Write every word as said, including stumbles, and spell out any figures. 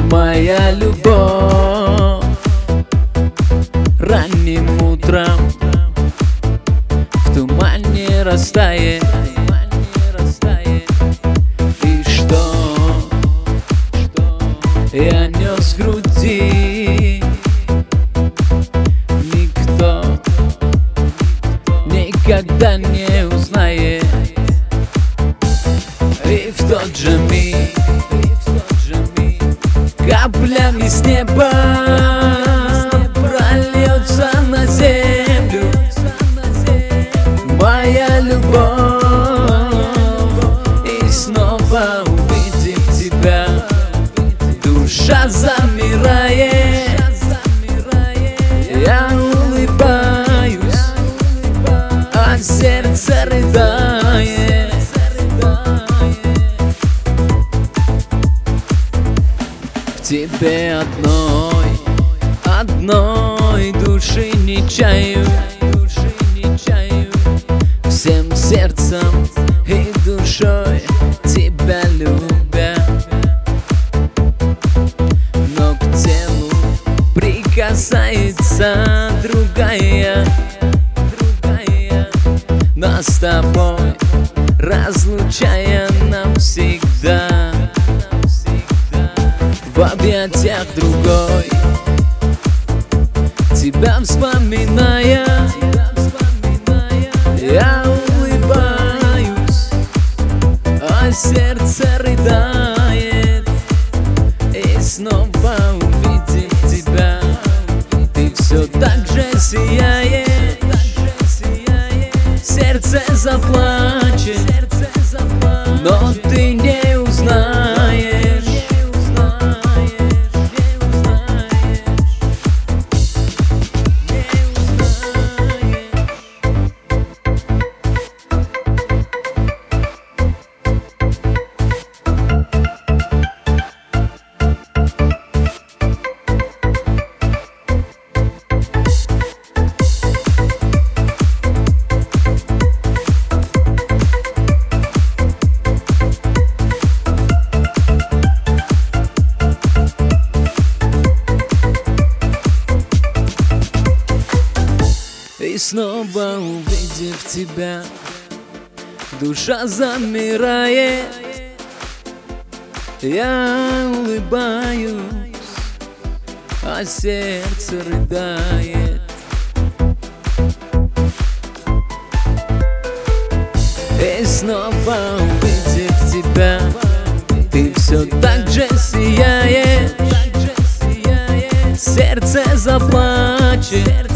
Моя любовь ранним утром в тумане растает. И что я нес в груди, никто никогда не узнает. И в тот же миг каплями с неба прольется на землю моя любовь. И снова увидев тебя, душа замирает. Я улыбаюсь, а сердце рыдает. В тебе одной, одной души не чаю, души не чаю. Всем сердцем и душой тебя любя, но к телу прикасается другая, другая, нас с тобой разлучая навсегда. В объятиях другой, тебя вспоминая, я улыбаюсь, а сердце рыдает. И снова увидев тебя, ты все так же сияешь. Сердце заплачет, но ты не узнаешь. И снова увидев тебя, душа замирает. Я улыбаюсь, а сердце рыдает. И снова увидев тебя, ты все так же сияешь. Сердце заплачет,